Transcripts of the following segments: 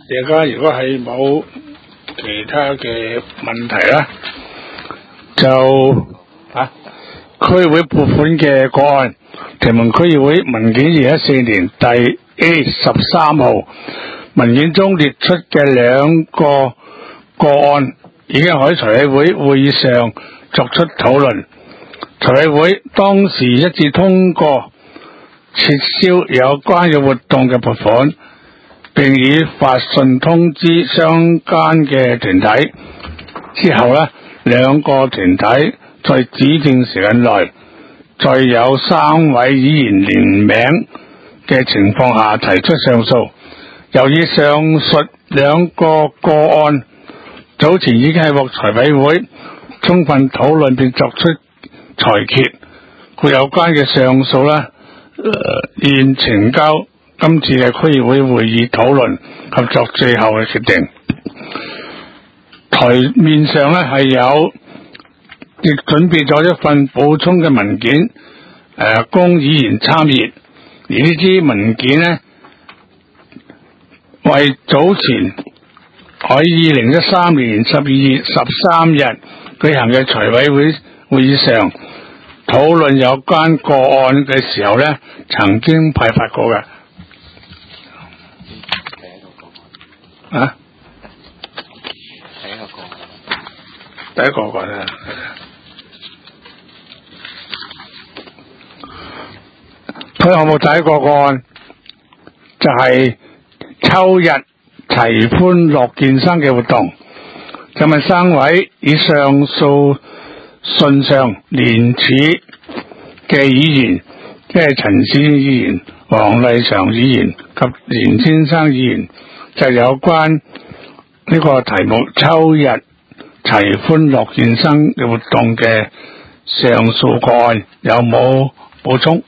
大家如果係冇其他嘅問題啦，就區議會撥款嘅個案，屯門區議會文件2014年第 A13號文件中列出嘅兩個個案，已經喺財委會會議上作出討論。財委會當時一致通過撤銷有關嘅活動嘅撥款，並已發信通知相關嘅團體。之後呢，兩個團體在指定時間內，在有3位議員聯名嘅情況下提出上訴。由於上述兩個個案早前已經係獲財委會充分討論並作出裁決，故有關嘅上訴呢，現呈交今次嘅區議會會議討論及作最後嘅決定。台面上呢係有亦準備咗一份補充嘅文件，供議員參閱。而呢啲文件呢，為早前喺2013年12月13日舉行嘅財委會會議上討論有關個案嘅時候呢，曾經派發過嘅。第一個個案。佢項目第一個個案就係秋日齊歡樂健身嘅活動，就問3位以上訴信上聯署嘅議員，即係陳思議員、黃麗祥議員及連先生議員，就有關呢個題目秋日齊歡樂健身嘅活動嘅上訴個案，有冇補充？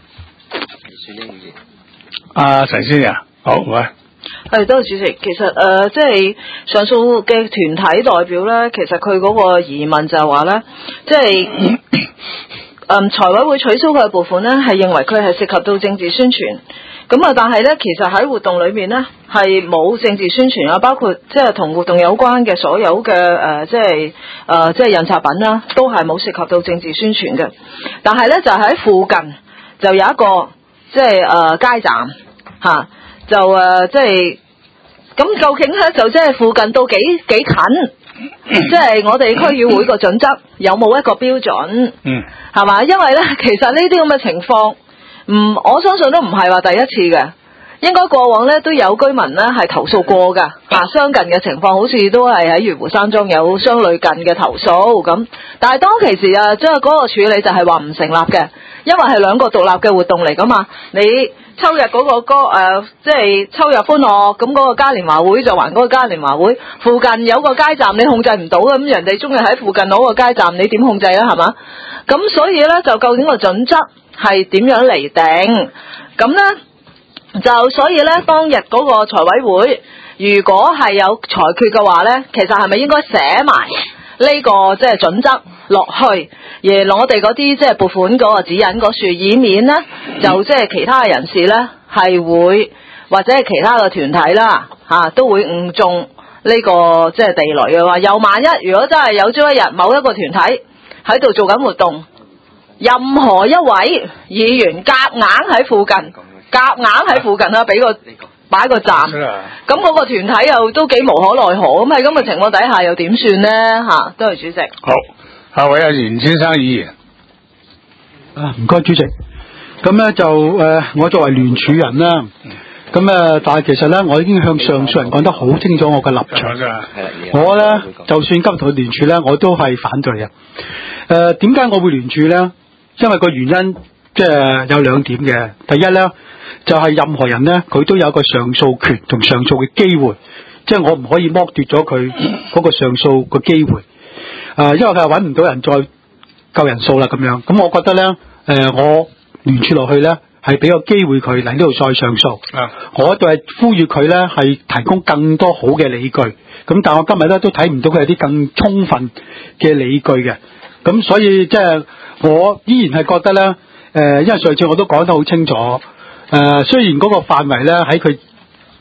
陳先生，好，喂。 係，多謝主席。其實即係上訴嘅團體代表咧，其實佢嗰個疑問就係話咧，即係財委會取消佢嘅撥款咧，係認為佢係涉及到政治宣傳。咁啊，但係咧，其實喺活動裏面咧，係冇政治宣傳啊，包括即係同活動有關嘅所有嘅即係印刷品啦，都係冇涉及到政治宣傳嘅。但係咧，就喺附近就有一個即係街站嚇。就即係咁，究竟咧就即係附近到幾近？即係我哋區議會個準則有冇一個標準？係嘛？因為咧，其實呢啲咁嘅情況，我相信都唔係話第一次嘅，應該過往咧都有居民咧係投訴過㗎。相近嘅情況，好似都係喺漁湖山莊有相類近嘅投訴咁。但係當其時啊，即係嗰個處理就係話唔成立嘅，因為係兩個獨立嘅活動嚟㗎嘛，你。秋日嗰個歌即係秋日歡樂，咁嗰個嘉年華會就還嗰個嘉年華會，附近有個街站你控制唔到嘅，咁人哋中意喺附近攞個街站，你點控制咧？係嘛？咁所以咧，就究竟個準則係點樣嚟定？咁咧就所以咧，當日嗰個財委會如果係有裁決嘅話咧，其實係咪應該寫埋呢個即係準則落去？而我哋嗰啲即係撥款嗰個指引嗰處，以免呢就即係其他嘅人士呢係會或者係其他嘅團體啦都會誤中呢個即係地雷嘅話，又萬一如果真係有朝一日某一個團體喺度做緊活動，任何一位議員夾硬喺附近啦，俾個擺個站，咁嗰個團體又都幾無可奈何，咁喺咁嘅情況底下又點算呢？多謝主席。 好。下位連先生議員。 唔該主席。咁咧就我作為聯署人啦，咁但係其實咧我已經向上訴人講得好清楚我嘅立場。我咧就算今日同佢聯署咧，我都係反對嘅。點解我會聯署咧？因為個原因即係有2點嘅。第一咧就係任何人咧佢都有個上訴權同上訴嘅機會，即係我唔可以剝奪咗佢嗰個上訴嘅機會。因為佢係揾唔到人再夠人數啦咁樣，咁我覺得咧，我聯署落去咧係俾個機會佢嚟呢度再上訴。我就係呼籲佢咧係提供更多好嘅理據，咁但係我今日咧都睇唔到佢有啲更充分嘅理據嘅，咁所以即係我依然係覺得咧，因為上次我都講得好清楚，雖然嗰個範圍咧喺佢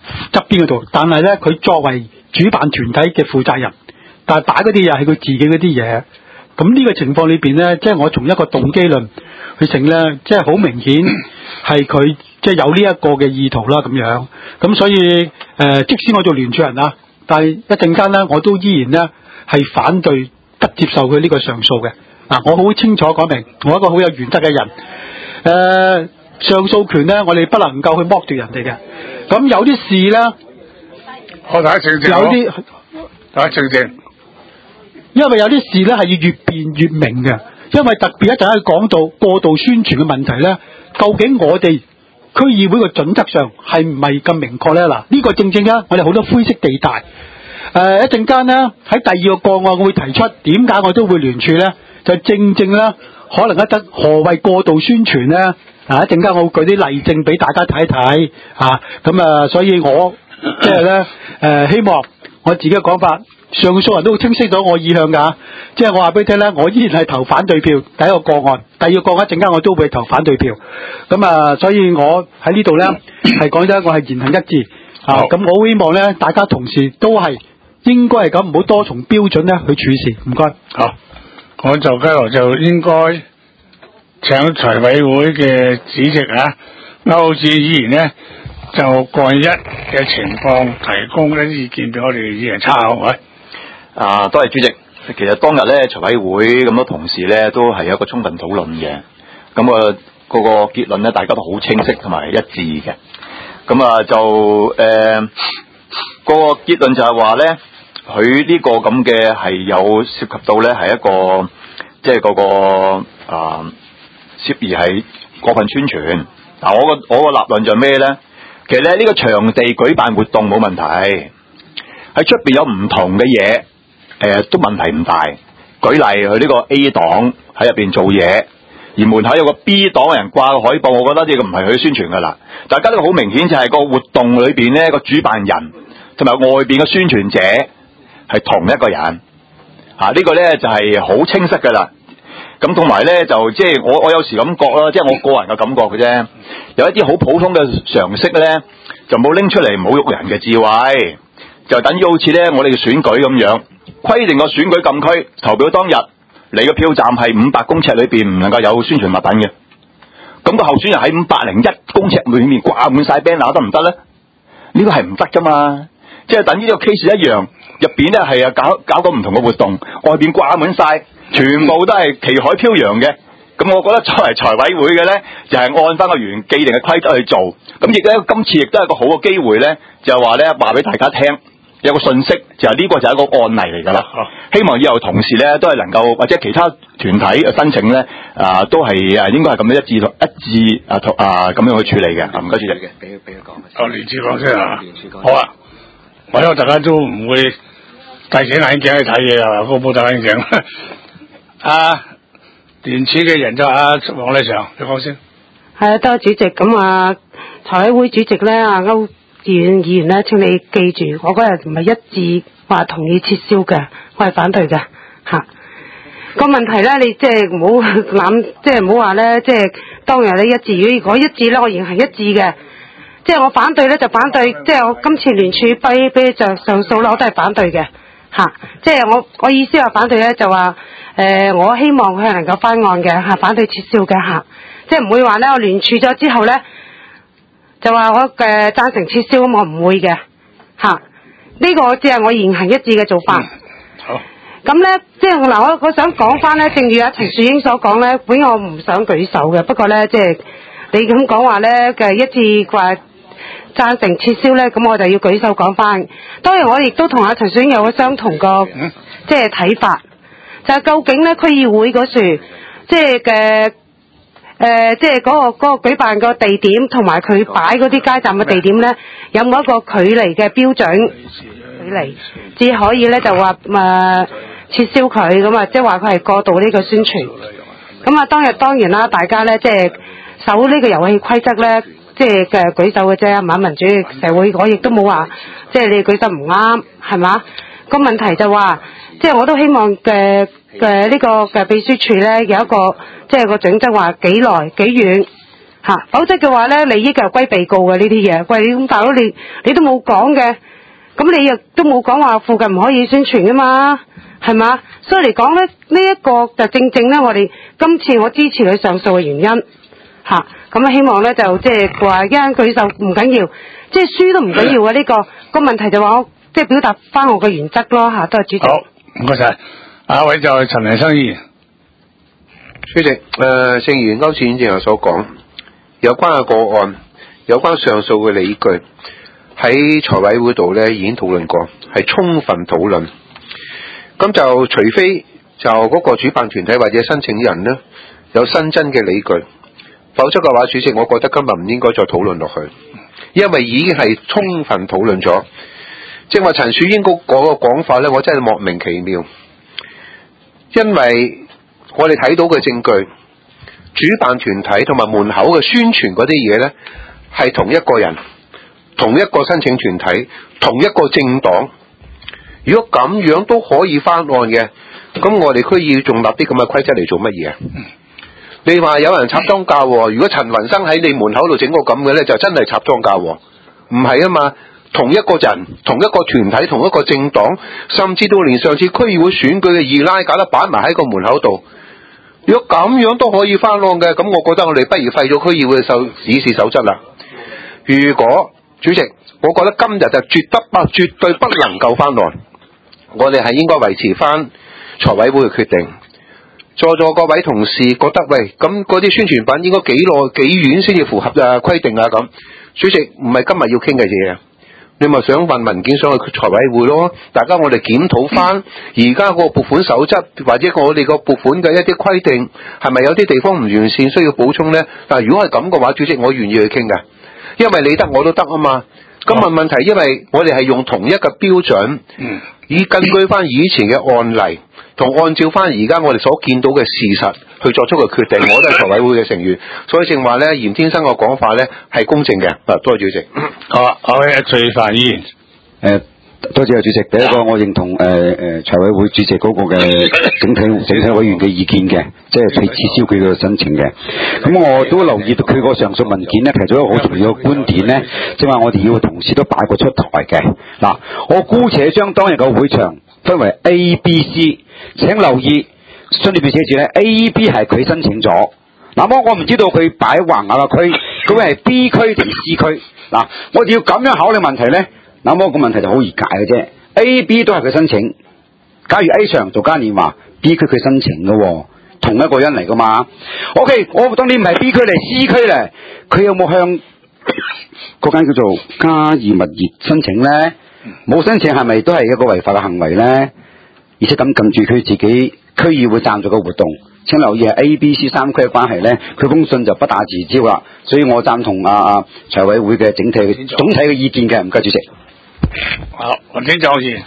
側邊嗰度，但係咧佢作為主辦團體嘅負責人，但係擺嗰啲嘢係佢自己嗰啲嘢。咁呢個情況裏邊咧，即係我從一個動機論去成咧，即係好明顯係佢即係有呢一個嘅意圖啦咁樣。咁所以即使我做聯署人啊，但係一陣間咧，我都依然咧係反對不接受佢呢個上訴嘅。我好清楚講明，我一個好有原則嘅人。上訴權咧，我哋不能夠去剝奪人哋嘅。咁有啲事咧， 我大家靜靜， 有啲大家靜靜。 因為有啲事咧係要越辯越明嘅，因為特別一陣間講到過度宣傳嘅問題咧，究竟我哋區議會嘅準則上係唔係咁明確咧？嗱，呢個正正啊，我哋好多灰色地帶。一陣間咧喺第二個個案，我會提出點解我都會聯署咧，就正正咧可能一得何謂過度宣傳咧？一陣間我會舉啲例證俾大家睇一睇咁所以我即係咧希望我自己嘅講法。上訴人都清晰到我意向㗎，即係我話俾你聽咧，我依然係投反對票。第一個個案，第二個個案一陣間我都會投反對票。咁所以我喺呢度咧係講真，我係言行一致。咁我好希望咧，大家同事都係應該係咁，唔好多重標準咧去處事。唔該。 好，我就接落就應該請財委會嘅主席歐志議員咧，就個一嘅情況提供一啲意見俾我哋議員參考。 多謝主席。其實當日咧財委會咁多同事咧都係有一個充分討論嘅，咁嗰個結論咧大家都好清晰同埋一致嘅。咁就個結論就係話咧，佢呢個咁嘅係有涉及到咧係一個即係嗰個涉疑係過分宣傳。我個立論就係咩咧？其實咧呢個場地舉辦活動冇問題，喺出邊有唔同嘅嘢。都問題唔大。舉例佢呢個 A 黨喺入邊做嘢，而門口有個 B 黨嘅人掛個海報，我覺得呢個唔係佢宣傳噶啦。大家都好明顯就係個活動裏邊呢個主辦人同埋外邊嘅宣傳者係同一個人。呢個呢就係好清晰噶啦。咁同埋呢就即係我有時咁覺啦，即係我個人嘅感覺嘅啫。有一啲好普通嘅常識呢，就冇拎出嚟侮辱人嘅智慧，就等於好似呢我哋嘅選舉咁樣。規定個選舉禁區投票當日，你個票站係500公尺裏邊唔能夠有宣傳物品嘅。咁個候選人喺501公尺裏面掛滿晒 banner 得唔得咧？呢個係唔得噶嘛。即係等於呢個 case 一樣，入邊咧係搞個唔同嘅活動，外邊掛滿晒，全部都係旗海飄揚嘅。咁我覺得作為財委會嘅咧，就係按翻個原既定嘅規則去做。咁亦咧今次亦都係一個好嘅機會咧，就係話咧話俾大家聽。有個信息就係呢個就係一個案例嚟㗎啦。希望以後同事咧都係能夠或者其他團體嘅申請咧都係應該係咁樣一致咁樣去處理嘅。唔該主席嘅，俾佢講。 聯署講先好啊，我因為大家都唔會戴起眼鏡去睇嘢啊，個冇戴眼鏡。聯署嘅人就黃麗祥，你講先。 係多謝主席。咁財委會主席咧歐議員咧，請你記住，我嗰日唔係一致話同意撤銷嘅，我係反對嘅個問題咧，你即係唔好諗，即係唔好話咧，即係當日你一致，如果一致咧，我仍係一致嘅。即係我反對咧就反對，即係我今次聯署俾上訴咧，我都係反對嘅即係我意思話反對咧，就話我希望佢係能夠翻案嘅反對撤銷嘅即係唔會話咧我聯署咗之後咧。就話我贊成撤銷，咁我唔會嘅呢個只係我言行一致嘅做法。 好。 咁咧，即係我想講翻咧，正如陳樹英所講咧，本我唔想舉手嘅，不過咧，即係你咁講話咧嘅一致話贊成撤銷咧，咁我就要舉手講翻。當然我亦都同陳樹英有個相同個即係睇法，就係究竟咧區議會嗰處即係嘅。即係嗰個舉辦個地點同埋佢擺嗰啲街站嘅地點咧，有冇一個距離嘅標準距離，至可以咧就話撤銷佢咁即係話佢係過度呢個宣傳。咁當然啦，大家咧即係守呢個遊戲規則咧，即係嘅舉手嘅啫，民主社會，我亦都冇話即係你舉手唔啱，係嘛？個問題就話，即係我都希望呢個嘅秘書處咧有一個即係個準則話幾耐幾遠否則嘅話咧，利益就歸被告嘅呢啲嘢。喂，咁大佬你都冇講嘅，咁你亦都冇講話附近唔可以宣傳噶嘛，係嘛？所以嚟講咧，呢一個就正正咧，我哋今次我支持佢上訴嘅原因咁希望咧就即係話一陣舉手唔緊要，即係輸都唔緊要嘅呢個問題就話我即係表達翻我嘅原則咯多謝主席。 好，唔該晒。下一位就係陳良生議員。 主席，正如歐志遠正話所講，有關嘅個案，有關上訴嘅理據，喺財委會度咧已經討論過，係充分討論。咁就除非就嗰個主辦團體或者申請人呢有新增嘅理據，否則嘅話，主席，我覺得今日唔應該再討論落去，因為已經係充分討論咗。正話陳樹英嗰個講法咧，我真係莫名其妙，因為我哋睇到嘅證據，主辦團體同埋門口嘅宣傳嗰啲嘢呢，係同一個人、同一個申請團體、同一個政黨。如果咁樣都可以翻案嘅，咁我哋區議仲立啲咁嘅規則嚟做乜嘢？你話有人插贓架喎，如果陳雲生喺你門口度整個咁嘅呢，就真係插贓架喎，唔係啊嘛？同一個人、同一個團體、同一個政黨，甚至到連上次區議會選舉嘅二拉架都擺埋喺個門口度。如果咁樣都可以翻案嘅，咁我覺得我哋不如廢咗區議會嘅議事守則啦。如果主席，我覺得今日就絕對不能夠翻案，我哋係應該維持翻財委會嘅決定。在座各位同事覺得喂，咁嗰啲宣傳品應該幾遠先至符合規定啊？咁主席唔係今日要傾嘅嘢啊！你咪想運文件上去財委會咯，大家我哋檢討翻而家個撥款守則或者我哋個撥款嘅一啲規定係咪有啲地方唔完善需要補充呢？但係如果係咁嘅話，主席我願意去傾嘅，因為你得我都得啊嘛。咁問題，因為我哋係用同一個標準，以根據翻以前嘅案例同按照翻而家我哋所見到嘅事實去作出個決定。我都係財委會嘅成員，所以正話咧，嚴天生個講法咧係公正嘅。多謝主席。 好啊，好嘅，徐凡議員。 多謝主席。第一個我認同財委會主席嗰個嘅整體委員嘅意見嘅，即係撤銷佢嘅申請嘅。咁我都留意到佢個上述文件咧，提咗一個好重要嘅觀點咧，即係話我哋要同事都擺過出台嘅。嗱，我姑且將當日嘅會場分為 A、B、C， 請留意信裏邊寫住咧 A、B 係佢申請咗。嗱，我唔知道佢擺橫額嘅區，究竟係 B 區定 C 區？嗱，我哋要咁樣考慮問題咧。那麼個問題就好易解嘅啫 ，A、B 都係佢申請。假如 A 場做嘉年華 ，B 區佢申請嘅喎，同一個人嚟噶嘛 ？OK， 我當你唔係 B 區嚟 C 區咧，佢有冇向嗰間叫做嘉義物業申請咧？冇申請係咪都係一個違法嘅行為咧？而且咁撳住佢自己區議會贊助嘅活動，請留意係 A、B、C 三區嘅關係咧，佢封信就不打自招啦。所以我贊同財委會嘅總體嘅意見嘅，唔該主席。 好，我聽就好似，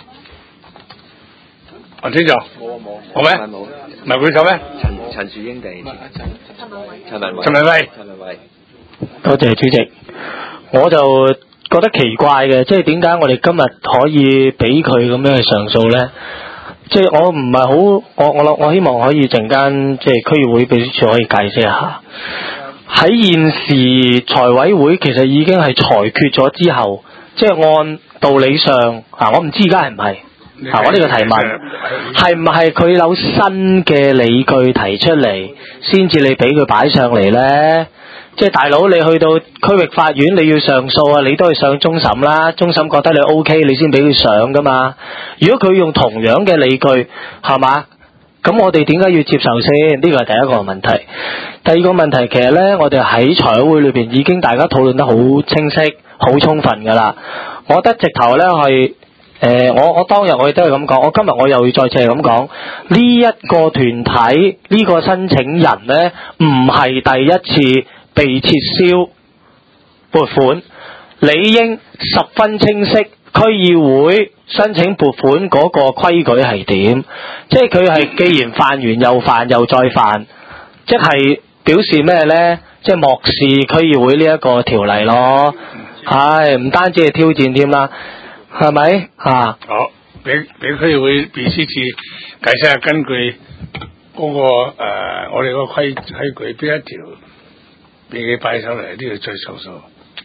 我聽就，冇咩？唔係舉手咩？ 陳樹英地，陳文偉， 多謝主席。我就覺得奇怪嘅，即係點解我哋今日可以俾佢咁樣去上訴咧？即係我唔係好，我希望可以陣間即係區議會秘書處可以解釋一下。喺現時財委會其實已經係裁決咗之後，即係按道理上我唔知而家係唔係我呢個提問係唔係佢有新嘅理據提出嚟，先至你俾佢擺上嚟呢？即係大佬，你去到區域法院你要上訴啊，你都係上終審啦，終審覺得你 OK， 你先俾佢上噶嘛。如果佢用同樣嘅理據，係嘛？咁我哋點解要接受先？呢個係第一個問題。第二個問題，其實呢，我哋喺財委會裏邊已經大家討論得好清晰、好充分噶啦。我覺得直頭呢係我當日我亦都係咁講，我今日我又要再次係咁講，呢一個團體呢個申請人呢，唔係第一次被撤銷撥款，理應十分清晰。區議會申請撥款嗰個規矩係點？即係佢係既然犯完又犯又再犯，即係表示咩呢？即係漠視區議會呢一個條例咯。係唔單止係挑戰添啦，係咪啊？ 好，俾區議會秘書處解釋下，根據嗰個我哋個規矩邊一條俾佢擺上嚟都要再上訴。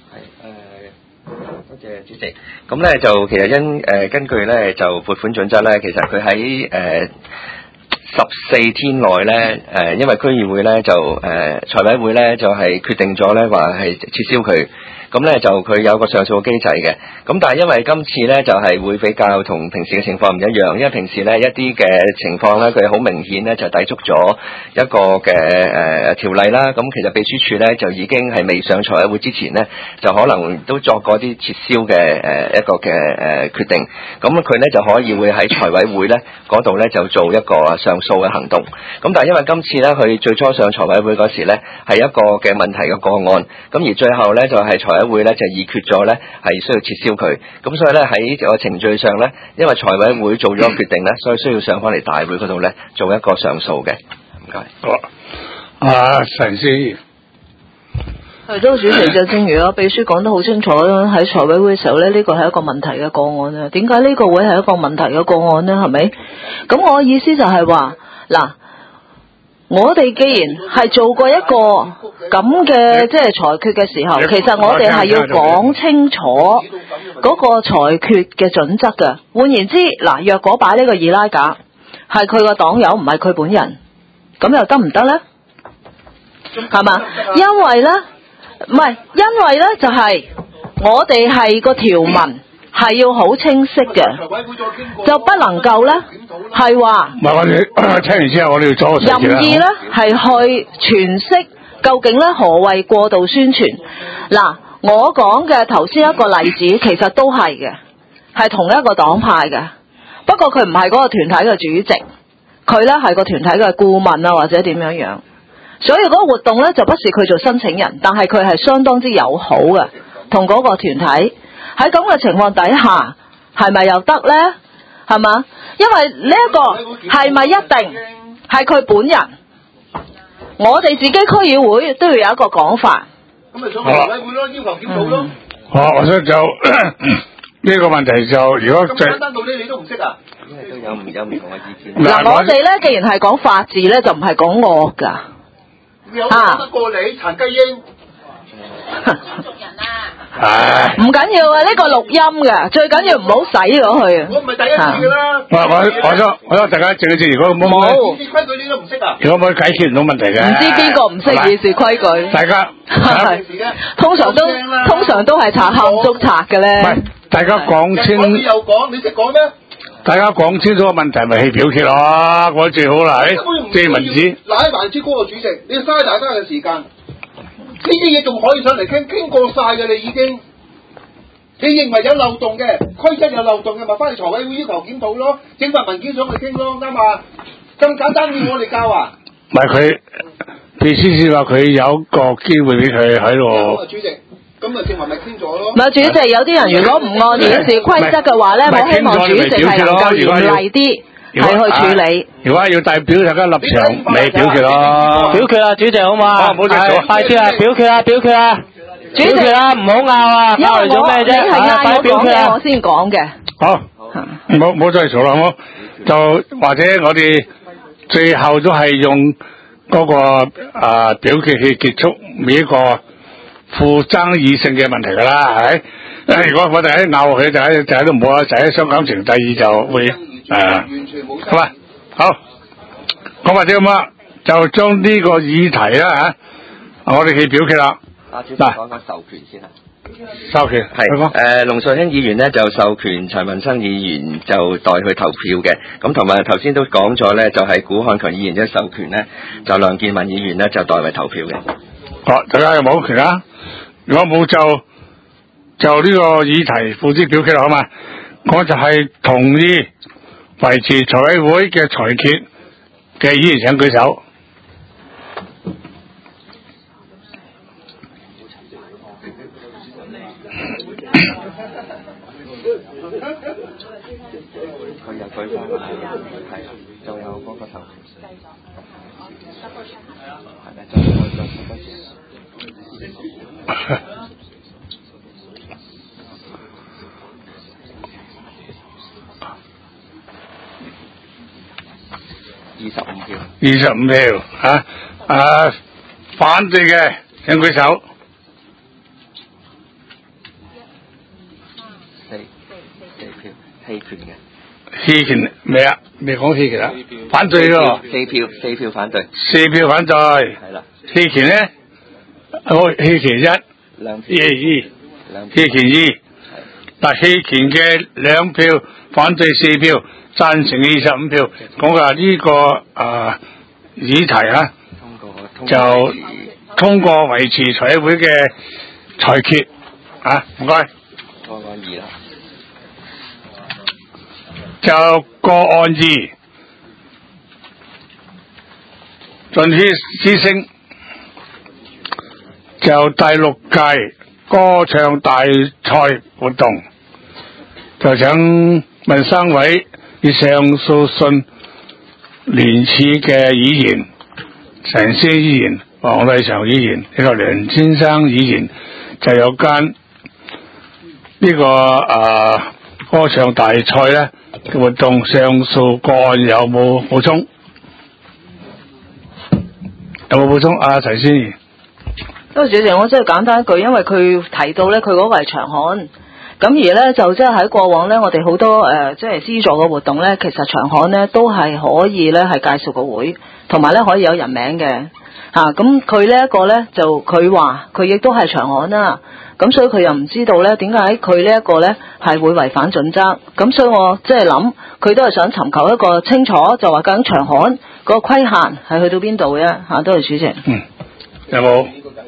多謝主席。咁咧就其實根據咧就撥款準則咧，其實佢喺14天內咧因為區議會咧就財委會咧就係決定咗咧話係撤銷佢。咁咧就佢有個上訴機制嘅，咁但係因為今次咧就係會比較同平時嘅情況唔一樣，因為平時咧一啲嘅情況咧佢好明顯咧就抵觸咗一個嘅條例啦，咁其實秘書處咧就已經係未上財委會之前咧就可能都作過啲撤銷嘅一個嘅決定，咁佢咧就可以會喺財委會咧嗰度咧就做一個上訴嘅行動，咁但係因為今次咧佢最初上財委會嗰時咧係一個嘅問題嘅個案，咁而最後咧就係財委會咧就議決咗咧係需要撤銷佢，咁所以咧喺個程序上咧，因為財委會做咗決定咧，所以需要上翻嚟大會嗰度咧做一個上訴嘅。唔該。 好，陳思儀。 係都主席就正如秘書講得好清楚啦，喺財委會嘅時候咧，呢個係一個問題嘅個案啊。點解呢個會係一個問題嘅個案呢？係咪？咁我意思就係話嗱。我哋既然係做過一個咁嘅即係裁決嘅時候，其實我哋係要講清楚嗰個裁決嘅準則嘅。換言之，嗱，若果擺呢個二拉架係佢個黨友，唔係佢本人，咁又得唔得呢？係嘛？因為呢就係我哋係個條文係要好清晰嘅，就不能夠咧係話唔係我哋聽完之後，我哋要做任意咧係去詮釋究竟咧何謂過度宣傳。嗱，我講嘅頭先一個例子其實都係嘅，係同一個黨派嘅，不過佢唔係嗰個團體嘅主席，佢咧係個團體嘅顧問啊或者點樣樣，所以嗰個活動咧就不是佢做申請人，但係佢係相當之友好嘅，同嗰個團體。喺咁嘅情況底下，係咪又得呢？係嘛？因為呢一個係咪一定係佢本人？我哋自己區議會都要有一個講法。 咁咪上財委會咯，要求檢討咯。 好，我想就呢個問題就如果咁簡單道理你都唔識啊？ 因為都有唔同嘅意見。 嗱，我哋咧既然係講法治咧，就唔係講惡㗎。 有講得過你殘雞英？ 唔緊要啊，呢個錄音嘅，最緊要唔好洗咗佢啊。 我唔係第一次㗎啦。 我想大家靜一靜，如果冇議事規矩你都唔識啊？ 如果冇解決唔到問題嘅， 唔知邊個唔識議事規矩？ 大家通常都係查冚捉賊嘅咧。 唔係，大家講清。 你又講，你識講咩？ 大家講清楚個問題，咪去表決咯，我最好啦，借民主。 賴埋支嗰個主席，你要嘥大家嘅時間。呢啲嘢仲可以上嚟傾過晒嘅，你已經。你認為有漏洞嘅，規則有漏洞嘅，咪翻去財委會要求檢討咯，整份文件上去傾咯，啱嘛？咁簡單要我哋教啊？ 唔係佢秘書先話佢有個機會俾佢喺度。 主席，咁啊正話咪傾咗咯。 唔係主席，有啲人如果唔按議事規則嘅話咧，我希望主席係能夠嚴厲啲。係去處理。 如果要代表大家立場，你表決咯。 表決啊，主席好嘛？ 唔好再做。 快啲啊！表決啊！表決啊！主席啊，唔好拗啊！拗嚟做咩啫？ 你係嗌我講嘅，我先講嘅。 好，唔好再嘈啦，好冇？就或者我哋最後都係用嗰個表決去結束每一個負爭議性嘅問題㗎啦，係咪？如果我哋喺拗佢，第一都唔好啊，第一傷感情，第二就會係嘛？好，咁或者咁啊，就將呢個議題啦嚇，我哋去表決啦。 主席講講授權先啦。 授權係龍瑞卿議員呢就授權陳文生議員就代佢投票嘅，咁同埋頭先都講咗咧，就係古漢強議員即係授權咧，就梁健民議員咧就代為投票嘅。 好，大家有冇權啊？如果冇就呢個議題付諸表決啦，好嘛？我就係同意維持財委會嘅裁決嘅議員請舉手。 佢又舉翻啦，係就有嗰個授權。係咪就25票。25票嚇，反對嘅請舉手。 棄權嘅。 棄權未啊？未講棄權啊？反對咯。 四票反對。 4票反對。 係啦。 棄權咧？棄權1， 兩票。 棄權2。嗱，棄權嘅2票，反對4票，贊成25票。講嘅呢個議題啊，就通過維持財委會嘅裁決啊，唔該。 個案2啦。 就個案2，盡血之聲就第6屆歌唱大賽活動，就請民生委以上訴信聯署嘅議員陳思議員、黃麗祥議員呢個梁先生議員，就有關呢個歌唱大賽咧活動上訴個案有冇補充？有冇補充？陳先生。 因為主席，我真係簡單一句，因為佢提到咧，佢嗰個係長刊，咁而咧就即係喺過往咧，我哋好多即係資助嘅活動咧，其實長刊咧都係可以咧係介紹個會，同埋咧可以有人名嘅嚇。咁佢呢一個咧就佢話佢亦都係長刊啦，咁所以佢又唔知道咧點解佢呢一個咧係會違反準則，咁所以我即係諗佢都係想尋求一個清楚，就話究竟長刊嗰個規限係去到邊度嘅嚇。多謝主席。 有冇？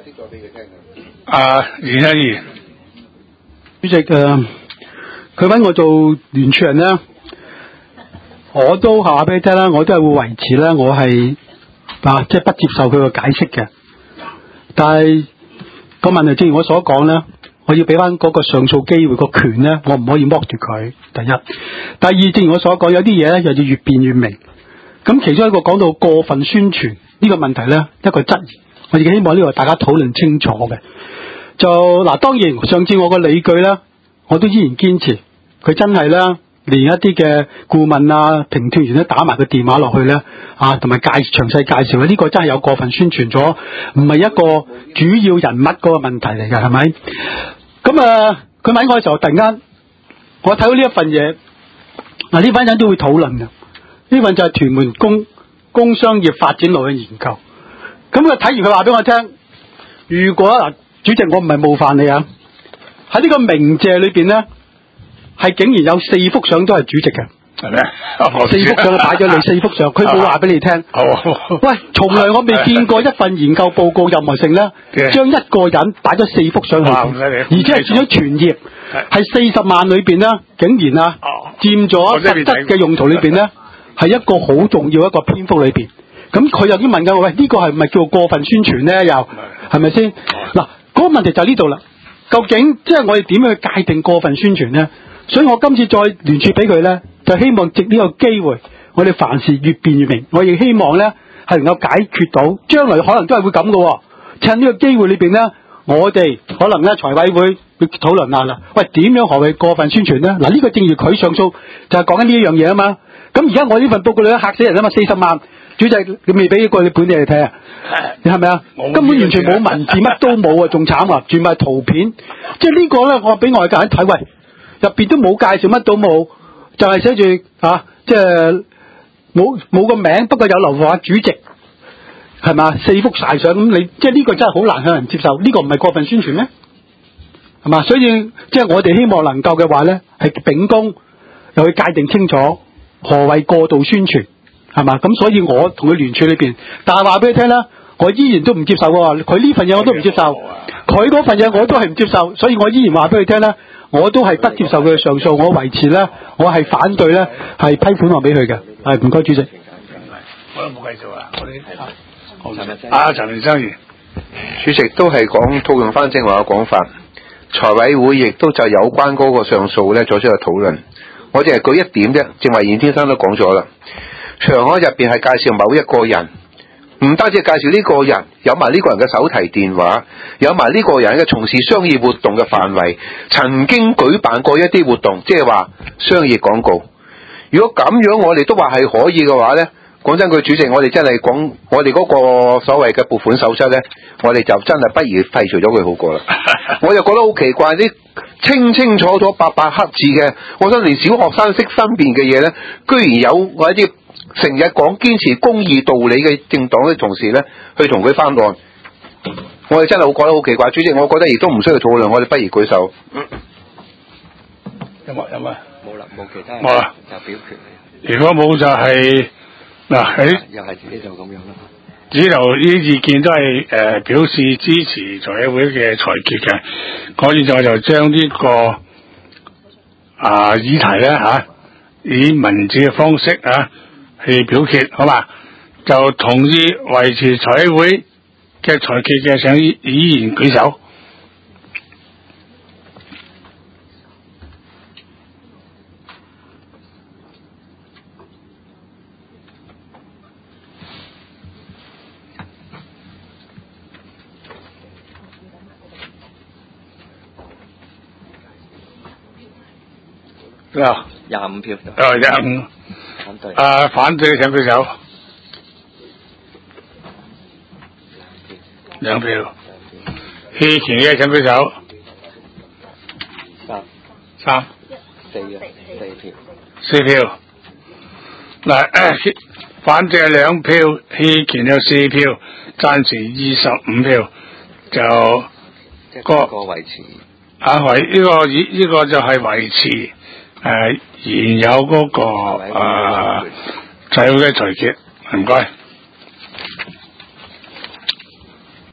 袁欣怡， 主席佢揾我做聯署人咧，我都話俾你聽啦，我都係會維持咧，我係即係不接受佢個解釋嘅。但係個問題正如我所講咧，我要俾翻嗰個上訴機會個權咧，我唔可以剝奪佢。第一，第二，正如我所講，有啲嘢咧又要越辯越明。咁其中一個講到過分宣傳呢個問題咧，一個質疑，我亦希望呢個大家討論清楚嘅。就嗱，當然上次我個理據咧，我都依然堅持，佢真係咧連一啲嘅顧問啊、評斷員都打埋個電話落去咧，同埋詳細介紹呢個真係有過分宣傳咗，唔係一個主要人物嗰個問題嚟嘅，係咪？咁佢問我嘅時候，突然間我睇到呢一份嘢，呢班人都會討論嘅，呢份就係屯門工商業發展路嘅研究。咁佢睇完佢話俾我聽，如果主席，我唔係冒犯你啊！喺呢個鳴謝裏邊咧，係竟然有4幅相都係主席嘅， 係咩 ？4幅相擺咗你4幅相，佢冇話俾你聽。喂，從來我未見過一份研究報告任何性咧，將一個人擺咗4幅相去，而且係佔咗全頁，係40萬裏邊咧，竟然佔咗實質嘅用途裏邊咧，係一個好重要一個篇幅裏邊。咁佢又已經問緊我，喂，呢個係咪叫過分宣傳咧？又係咪先？嗱。嗰個問題就係呢度啦，究竟即係我哋點樣去界定過分宣傳呢？所以我今次再聯署俾佢呢，就希望藉呢個機會，我哋凡事越辯越明。我亦希望呢係能夠解決到，將來可能都係會咁嘅。趁呢個機會裏邊呢，我哋可能呢財委會會討論下啦。喂，點樣何謂過分宣傳呢？嗱，呢個正如佢上訴就係講緊呢一樣嘢啊嘛。咁而家我呢份報告裏咧嚇死人啊嘛，40萬。主席，你未俾過你本嘢嚟睇啊？你係咪啊？根本完全冇文字，乜都冇啊，仲慘啊！全部係圖片，即係呢個咧，我俾外界人睇，喂，入邊都冇介紹，乜都冇，就係寫住即係冇個名，不過有劉華主席，係咪？4幅晒相咁，你即係呢個真係好難向人接受，呢個唔係過分宣傳咩？係嘛？所以即係我哋希望能夠嘅話咧，係秉公又去界定清楚何謂過度宣傳。係嘛？咁所以我同佢聯署裏邊，但係話俾你聽啦，我依然都唔接受喎。佢呢份嘢我都唔接受，佢嗰份嘢我都係唔接受，所以我依然話俾佢聽啦，我都係不接受佢嘅上訴，我維持咧，我係反對咧，係批款項俾佢嘅。係唔該，主席。 我都冇繼續啊！我哋陳明生員， 主席都係套用翻正話嘅講法，財委會亦都就有關嗰個上訴咧作出個討論。我淨係舉一點啫，正話嚴先生都講咗啦。長刊入邊係介紹某一個人，唔單止介紹呢個人，有埋呢個人嘅手提電話，有埋呢個人嘅從事商業活動嘅範圍，曾經舉辦過一啲活動，即係話商業廣告。如果咁樣我哋都話係可以嘅話呢， 講真句，主席，我哋真係講我哋嗰個所謂嘅撥款守則咧，我哋就真係不如廢除咗佢好過啦。我就覺得好奇怪，啲清清楚楚白白黑字嘅，我想連小學生識分辨嘅嘢咧，居然有我一啲成日講堅持公義道理嘅政黨嘅同事咧，去同佢翻案，我哋真係覺得好奇怪。主席，我覺得亦都唔需要討論，我哋不如舉手。 有冇？ 冇啦，冇其他。 冇啦， 就表決。 如果冇就係嗱喺又係自己就咁樣啦。 主流呢啲意見都係表示支持財委會嘅裁決嘅。我現在就將呢個議題咧以文字嘅方式去表決，好嘛？就同意維持財委會嘅裁決嘅，請議員舉手。 25票。 25。 反對。 反對請舉手。2票。棄權嘅請舉手。3。4票。嗱，反對2票，棄權有4票，贊成25票，就個維持。 呢個就係維持現有嗰個財委會嘅裁決，唔該。